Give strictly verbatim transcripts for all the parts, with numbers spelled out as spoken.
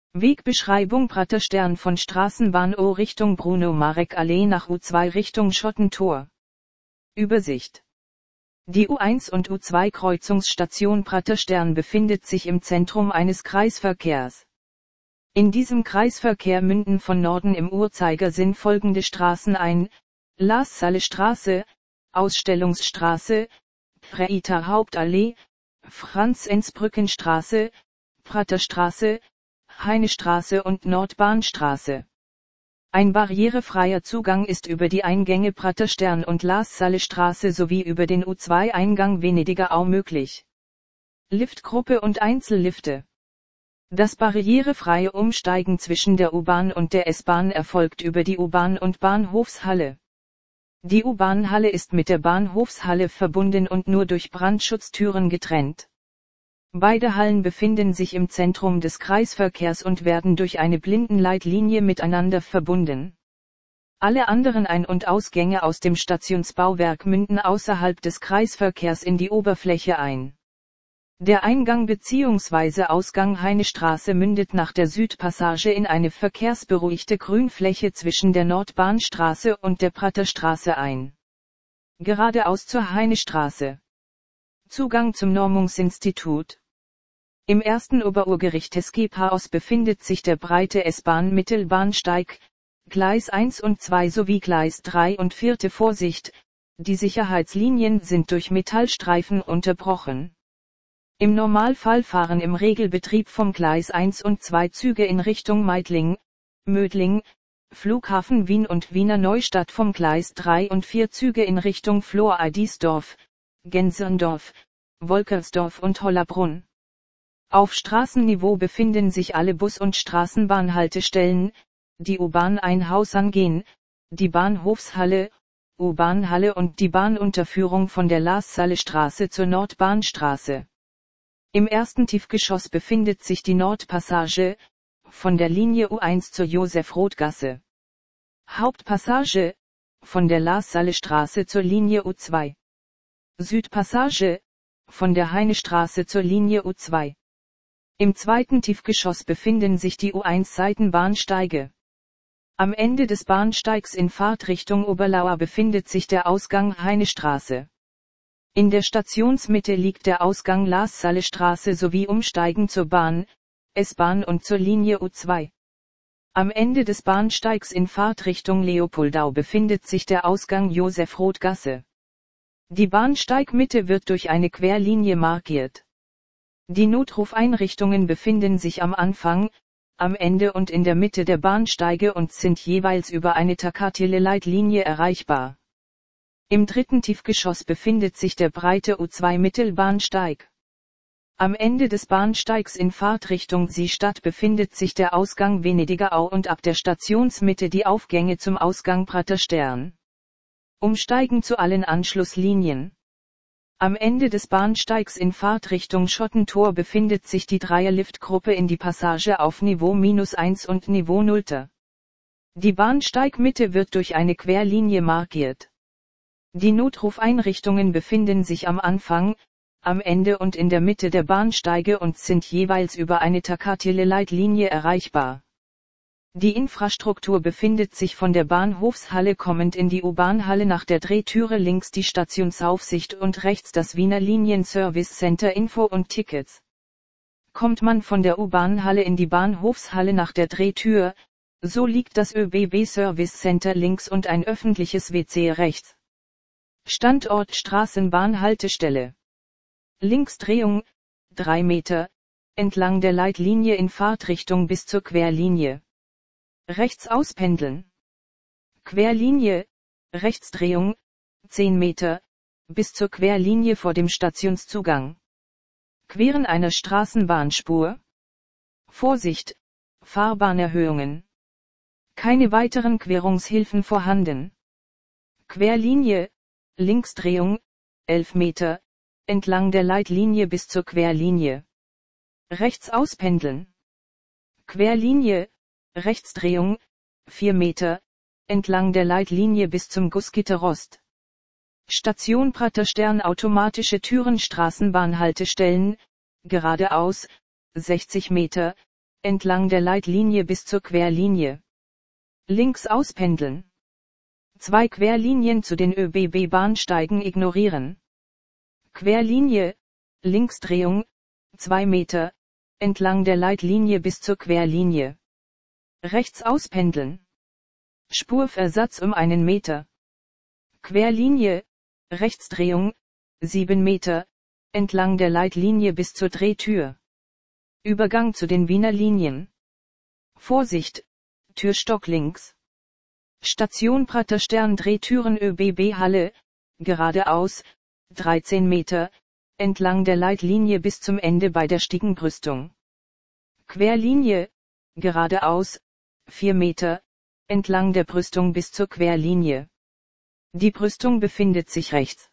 Wegbeschreibung Praterstern von Straßenbahn O Richtung Bruno-Marek-Allee nach U zwei Richtung Schottentor. Übersicht. Die U eins und U zwei Kreuzungsstation Praterstern befindet sich im Zentrum eines Kreisverkehrs. In diesem Kreisverkehr münden von Norden im Uhrzeigersinn folgende Straßen ein: Laassalle-Straße, Ausstellungsstraße, Prater Hauptallee, Franz-Enz-Brückenstraße, Praterstraße, Heinestraße und Nordbahnstraße. Ein barrierefreier Zugang ist über die Eingänge Praterstern und Laassalle-Straße sowie über den U zwei Eingang Venediger Au möglich. Liftgruppe und Einzellifte. Das barrierefreie Umsteigen zwischen der U-Bahn und der S-Bahn erfolgt über die U-Bahn und Bahnhofshalle. Die U-Bahn-Halle ist mit der Bahnhofshalle verbunden und nur durch Brandschutztüren getrennt. Beide Hallen befinden sich im Zentrum des Kreisverkehrs und werden durch eine Blindenleitlinie miteinander verbunden. Alle anderen Ein- und Ausgänge aus dem Stationsbauwerk münden außerhalb des Kreisverkehrs in die Oberfläche ein. Der Eingang bzw. Ausgang Heinestraße mündet nach der Südpassage in eine verkehrsberuhigte Grünfläche zwischen der Nordbahnstraße und der Praterstraße ein. Geradeaus zur Heinestraße. Zugang zum Normungsinstitut. Im ersten Oberurgericht des Gepaos befindet sich der breite S-Bahn-Mittelbahnsteig, Gleis eins und zwei sowie Gleis drei und vier. Vorsicht, die Sicherheitslinien sind durch Metallstreifen unterbrochen. Im Normalfall fahren im Regelbetrieb vom Gleis eins und zwei Züge in Richtung Meidling, Mödling, Flughafen Wien und Wiener Neustadt, vom Gleis drei und vier Züge in Richtung Flor-Eidisdorf, Genserndorf, Wolkersdorf und Hollabrunn. Auf Straßenniveau befinden sich alle Bus- und Straßenbahnhaltestellen, die U-Bahn ein Haus angehen, die Bahnhofshalle, U-Bahn-Halle und die Bahnunterführung von der Laassalle-Straße zur Nordbahnstraße. Im ersten Tiefgeschoss befindet sich die Nordpassage, von der Linie U eins zur Josef-Roth-Gasse. Hauptpassage, von der Laassalle-Straße zur Linie U zwei. Südpassage, von der Heinestraße zur Linie U zwei. Im zweiten Tiefgeschoss befinden sich die U eins Seitenbahnsteige. Am Ende des Bahnsteigs in Fahrtrichtung Oberlauer befindet sich der Ausgang Heinestraße. In der Stationsmitte liegt der Ausgang Laassalle-Straße sowie Umsteigen zur Bahn, S-Bahn und zur Linie U zwei. Am Ende des Bahnsteigs in Fahrtrichtung Leopoldau befindet sich der Ausgang Josef-Roth-Gasse. Die Bahnsteigmitte wird durch eine Querlinie markiert. Die Notrufeinrichtungen befinden sich am Anfang, am Ende und in der Mitte der Bahnsteige und sind jeweils über eine Takatile-Leitlinie erreichbar. Im dritten Tiefgeschoss befindet sich der breite U zwei Mittelbahnsteig. Am Ende des Bahnsteigs in Fahrtrichtung Seestadt befindet sich der Ausgang Venediger Au und ab der Stationsmitte die Aufgänge zum Ausgang Praterstern. Umsteigen zu allen Anschlusslinien. Am Ende des Bahnsteigs in Fahrtrichtung Schottentor befindet sich die Dreierliftgruppe in die Passage auf Niveau minus eins und Niveau null. Die Bahnsteigmitte wird durch eine Querlinie markiert. Die Notrufeinrichtungen befinden sich am Anfang, am Ende und in der Mitte der Bahnsteige und sind jeweils über eine Takatile-Leitlinie erreichbar. Die Infrastruktur befindet sich von der Bahnhofshalle kommend in die U-Bahn-Halle nach der Drehtüre links die Stationsaufsicht und rechts das Wiener Linien-Service Center Info und Tickets. Kommt man von der U-Bahn-Halle in die Bahnhofshalle nach der Drehtür, so liegt das ÖBB-Service Center links und ein öffentliches W C rechts. Standort Straßenbahnhaltestelle. Linksdrehung, drei Meter, entlang der Leitlinie in Fahrtrichtung bis zur Querlinie. Rechts auspendeln. Querlinie, Rechtsdrehung, zehn Meter, bis zur Querlinie vor dem Stationszugang. Queren einer Straßenbahnspur. Vorsicht, Fahrbahnerhöhungen. Keine weiteren Querungshilfen vorhanden. Querlinie, Linksdrehung, elf Meter, entlang der Leitlinie bis zur Querlinie. Rechts auspendeln. Querlinie, Rechtsdrehung, vier Meter, entlang der Leitlinie bis zum Gussgitterrost. Station Praterstern automatische Türen Straßenbahnhaltestellen, geradeaus, sechzig Meter, entlang der Leitlinie bis zur Querlinie. Links auspendeln. Zwei Querlinien zu den ÖBB-Bahnsteigen ignorieren. Querlinie, Linksdrehung, zwei Meter, entlang der Leitlinie bis zur Querlinie. Rechts auspendeln. Spurversatz um einen Meter. Querlinie, Rechtsdrehung, sieben Meter, entlang der Leitlinie bis zur Drehtür. Übergang zu den Wiener Linien. Vorsicht, Türstock links. Station Praterstern Drehtüren ÖBB Halle, geradeaus, dreizehn Meter, entlang der Leitlinie bis zum Ende bei der Stiegenbrüstung. Querlinie, geradeaus, vier Meter, entlang der Brüstung bis zur Querlinie. Die Brüstung befindet sich rechts.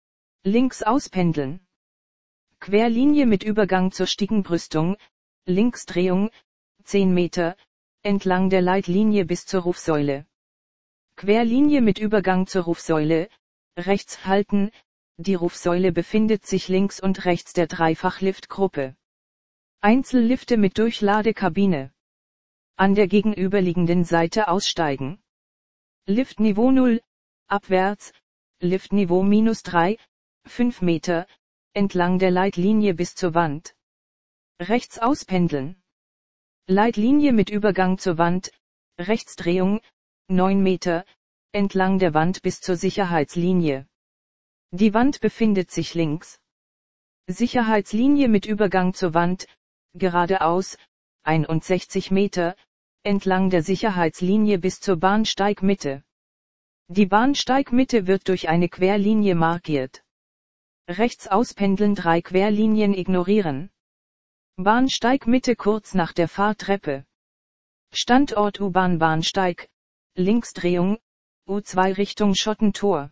Links auspendeln. Querlinie mit Übergang zur Stiegenbrüstung, Linksdrehung, zehn Meter, entlang der Leitlinie bis zur Rufsäule. Querlinie mit Übergang zur Rufsäule, rechts halten, die Rufsäule befindet sich links und rechts der Dreifachliftgruppe. Einzellifte mit Durchladekabine. An der gegenüberliegenden Seite aussteigen. Liftniveau null, abwärts, Liftniveau minus drei, fünf Meter, entlang der Leitlinie bis zur Wand. Rechts auspendeln. Leitlinie mit Übergang zur Wand, Rechtsdrehung, neun Meter, entlang der Wand bis zur Sicherheitslinie. Die Wand befindet sich links. Sicherheitslinie mit Übergang zur Wand, geradeaus, einundsechzig Meter, entlang der Sicherheitslinie bis zur Bahnsteigmitte. Die Bahnsteigmitte wird durch eine Querlinie markiert. Rechts auspendeln, drei Querlinien ignorieren. Bahnsteigmitte kurz nach der Fahrtreppe. Standort U-Bahn-Bahnsteig, Linksdrehung, U zwei Richtung Schottentor.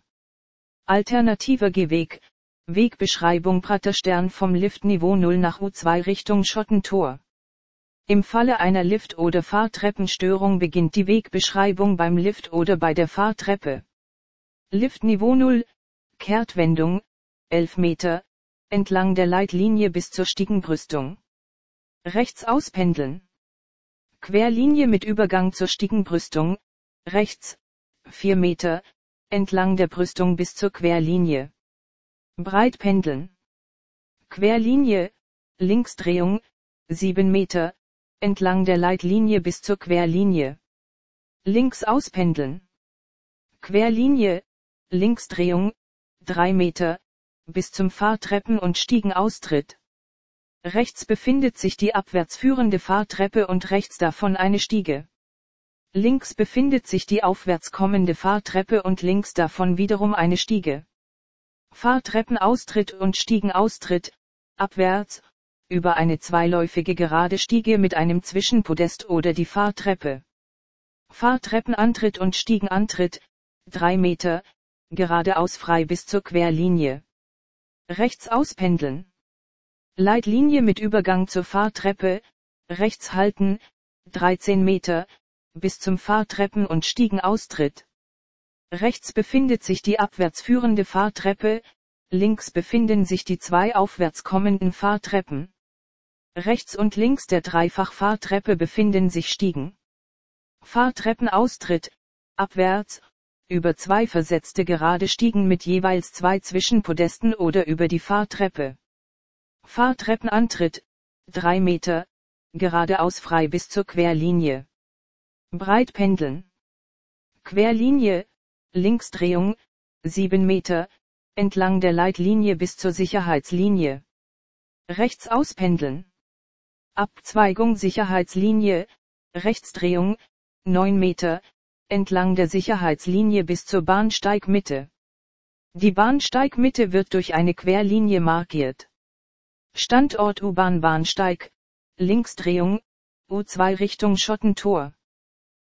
Alternativer Gehweg, Wegbeschreibung Praterstern vom Liftniveau null nach U zwei Richtung Schottentor. Im Falle einer Lift- oder Fahrtreppenstörung beginnt die Wegbeschreibung beim Lift oder bei der Fahrtreppe. Liftniveau null, Kehrtwendung, elf Meter, entlang der Leitlinie bis zur Stiegenbrüstung. Rechts auspendeln. Querlinie mit Übergang zur Stiegenbrüstung, rechts, vier Meter, entlang der Brüstung bis zur Querlinie. Breit pendeln. Querlinie, Linksdrehung, sieben Meter, entlang der Leitlinie bis zur Querlinie. Links auspendeln. Querlinie, Linksdrehung, drei Meter, bis zum Fahrtreppen- und Stiegenaustritt. Rechts befindet sich die abwärts führende Fahrtreppe und rechts davon eine Stiege. Links befindet sich die aufwärts kommende Fahrtreppe und links davon wiederum eine Stiege. Fahrtreppenaustritt und Stiegenaustritt, abwärts, über eine zweiläufige gerade Stiege mit einem Zwischenpodest oder die Fahrtreppe. Fahrtreppenantritt und Stiegenantritt, drei Meter, geradeaus frei bis zur Querlinie. Rechts auspendeln. Leitlinie mit Übergang zur Fahrtreppe, rechts halten, dreizehn Meter, bis zum Fahrtreppen- und Stiegenaustritt. Rechts befindet sich die abwärts führende Fahrtreppe, links befinden sich die zwei aufwärts kommenden Fahrtreppen. Rechts und links der Dreifach-Fahrtreppe befinden sich Stiegen. Fahrtreppenaustritt, abwärts, über zwei versetzte gerade Stiegen mit jeweils zwei Zwischenpodesten oder über die Fahrtreppe. Fahrtreppenantritt, drei Meter, geradeaus frei bis zur Querlinie. Breit pendeln. Querlinie, Linksdrehung, sieben Meter, entlang der Leitlinie bis zur Sicherheitslinie. Rechts auspendeln. Abzweigung Sicherheitslinie, Rechtsdrehung, neun Meter, entlang der Sicherheitslinie bis zur Bahnsteigmitte. Die Bahnsteigmitte wird durch eine Querlinie markiert. Standort U-Bahn-Bahnsteig, Linksdrehung, U zwei Richtung Schottentor.